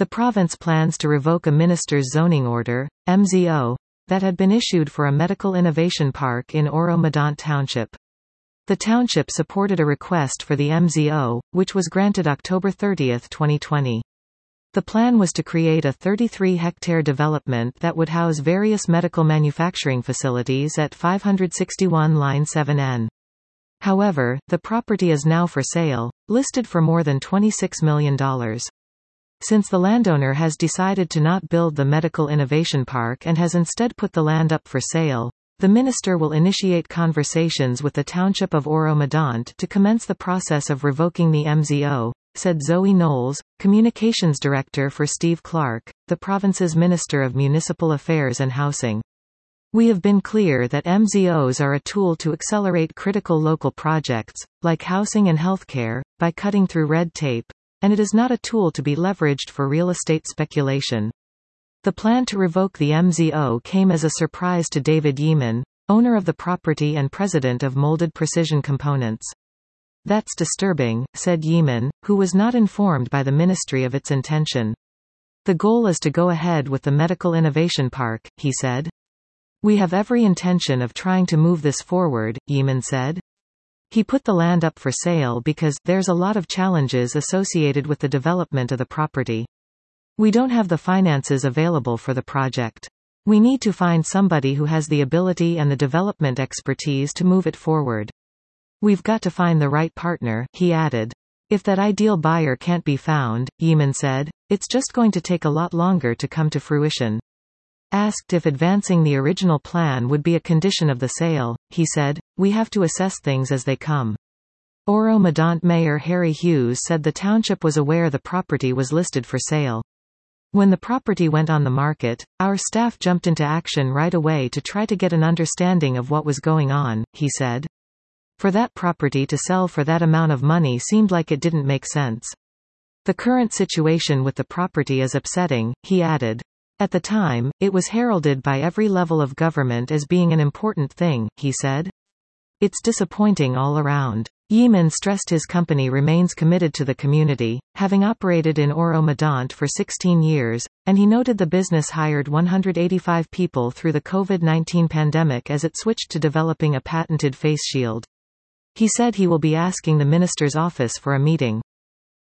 The province plans to revoke a minister's zoning order, MZO, that had been issued for a medical innovation park in Oro-Medonte Township. The township supported a request for the MZO, which was granted October 30, 2020. The plan was to create a 33-hectare development that would house various medical manufacturing facilities at 561 Line 7N. However, the property is now for sale, listed for more than $26 million. Since the landowner has decided to not build the medical innovation park and has instead put the land up for sale, the minister will initiate conversations with the township of Oro-Medonte to commence the process of revoking the MZO, said Zoe Knowles, communications director for Steve Clark, the province's Minister of Municipal Affairs and Housing. We have been clear that MZOs are a tool to accelerate critical local projects, like housing and healthcare, by cutting through red tape, and it is not a tool to be leveraged for real estate speculation. The plan to revoke the MZO came as a surprise to David Yeaman, owner of the property and president of Molded Precision Components. That's disturbing, said Yeaman, who was not informed by the ministry of its intention. The goal is to go ahead with the medical innovation park, he said. We have every intention of trying to move this forward, Yeaman said. He put the land up for sale because there's a lot of challenges associated with the development of the property. We don't have the finances available for the project. We need to find somebody who has the ability and the development expertise to move it forward. We've got to find the right partner, he added. If that ideal buyer can't be found, Yeaman said, it's just going to take a lot longer to come to fruition. Asked if advancing the original plan would be a condition of the sale, he said, we have to assess things as they come. Oro-Medonte Mayor Harry Hughes said the township was aware the property was listed for sale. When the property went on the market, our staff jumped into action right away to try to get an understanding of what was going on, he said. For that property to sell for that amount of money seemed like it didn't make sense. The current situation with the property is upsetting, he added. At the time, it was heralded by every level of government as being an important thing, he said. It's disappointing all around. Yeaman stressed his company remains committed to the community, having operated in Oro-Medonte for 16 years, and he noted the business hired 185 people through the COVID-19 pandemic as it switched to developing a patented face shield. He said he will be asking the minister's office for a meeting.